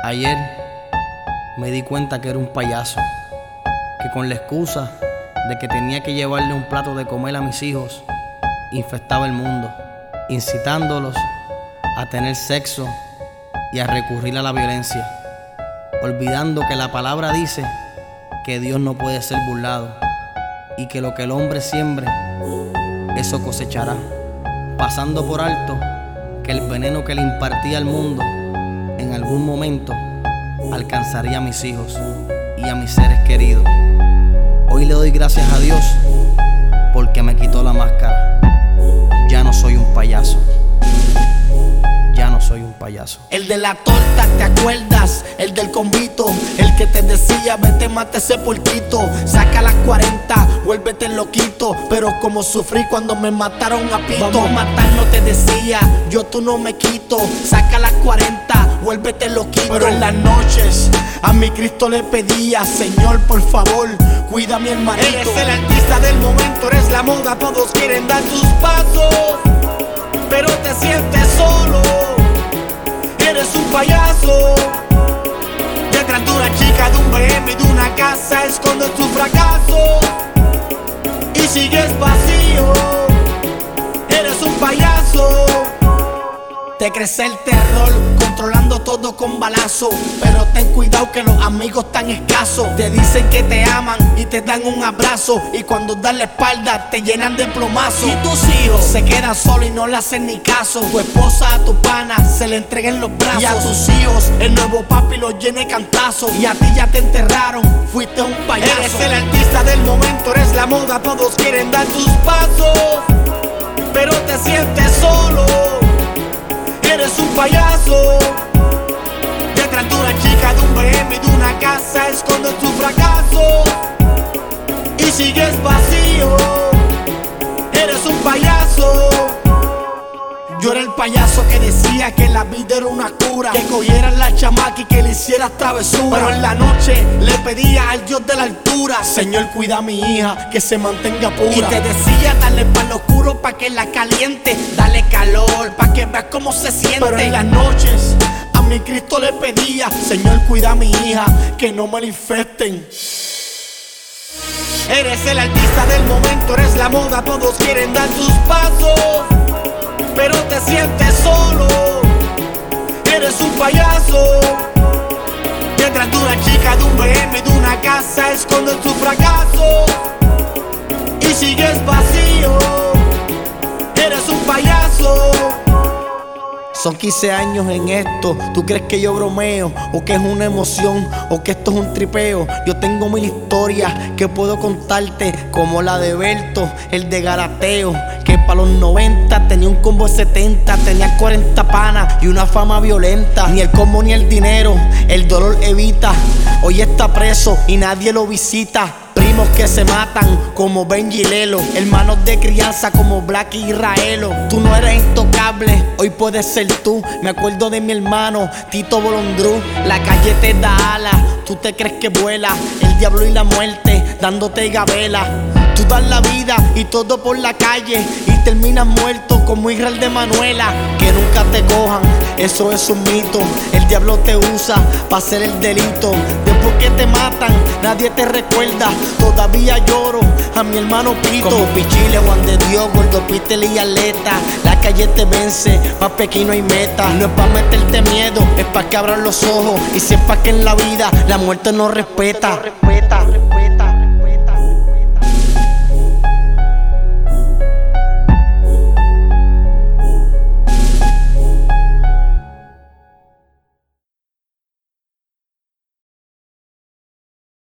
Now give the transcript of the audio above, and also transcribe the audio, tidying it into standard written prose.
Ayer me di cuenta que era un payaso, que con la excusa de que tenía que llevarle un plato de comer a mis hijos, infectaba el mundo, incitándolos a tener sexo y a recurrir a la violencia, olvidando que la palabra dice que Dios no puede ser burlado y que lo que el hombre siembre, eso cosechará, pasando por alto que el veneno que le impartía al mundo en algún momento alcanzaría a mis hijos y a mis seres queridos. Hoy le doy gracias a Dios porque me quitó la máscara. Ya no soy un payaso. Ya no soy un payaso. El de la torta, ¿te acuerdas? El del convito, el que te decía vete mate ese porquito. Saca las 40, vuélvete loquito. Pero como sufrí cuando me mataron a pito. Vamos a matarnos te decía, yo tú no me quito. Saca las 40, vuélvete loquito. Pero en las noches a mi Cristo le pedía, Señor por favor, cuida a mi hermanito. Eres el artista del momento, eres la moda, todos quieren dar tus pasos, pero te sientes solo. Eres un payaso. Detrás de una chica, de un BM y de una casa, escondes tu fracaso y sigues vacío. Eres un payaso. Te crece el terror, controlando todo con balazo. Pero ten cuidado que los amigos tan escasos. Te dicen que te aman y te dan un abrazo, y cuando dan la espalda te llenan de plomazo. Y tus hijos se quedan solos y no le hacen ni caso. Tu esposa a tu pana se le entrega en los brazos. Y a tus hijos el nuevo papi los llena de cantazos. Y a ti ya te enterraron, fuiste un payaso. Eres el artista del momento, eres la moda, todos quieren dar tus pasos, pero te sientes solo. Eres un payaso. Detrás de una chica, de un BM y de una casa, escondes tu fracaso y sigues vacío. Eres un payaso. Yo era el payaso que decía que la vida era una cura, que cogieran la chamaca y que le hicieras travesura. Pero en la noche le pedía al Dios de la altura, Señor cuida a mi hija, que se mantenga pura. Y te decía dale pan oscuro pa' que la caliente, dale calor pa' que veas cómo se siente. Pero en las noches a mi Cristo le pedía, Señor cuida a mi hija, que no me la infecten. Eres el artista del momento, eres la moda, todos quieren dar tus pasos, pero te sientes solo. Eres un payaso. Detrás de una chica, de un BM y de una casa, escondes tu fracaso y sigues vacío. Eres un payaso. Son 15 años en esto, ¿tú crees que yo bromeo? ¿O que es una emoción? ¿O que esto es un tripeo? Yo tengo mil historias que puedo contarte, como la de Berto, el de Garateo, que para los 90 tenía un combo de 70, tenía 40 panas y una fama violenta. Ni el combo ni el dinero, el dolor evita. Hoy está preso y nadie lo visita. Primos que se matan como Benji y Lelo, hermanos de crianza como Black y Israelo. Tú no eres intocable, hoy puedes ser tú. Me acuerdo de mi hermano Tito Bolondrú. La calle te da alas, tú te crees que vuela, el diablo y la muerte dándote gabela. Tú das la vida y todo por la calle y terminas muerto como Israel de Manuela. Que nunca te cojan, eso es un mito. El diablo te usa para hacer el delito. Después que te matan, nadie te recuerda. Todavía lloro a mi hermano Pito, como Pichile, Juan de Dios, Gordo Pitel y Aleta. La calle te vence, más pequeño hay meta. No es pa' meterte miedo, es pa' que abran los ojos y sepas que en la vida la muerte no respeta.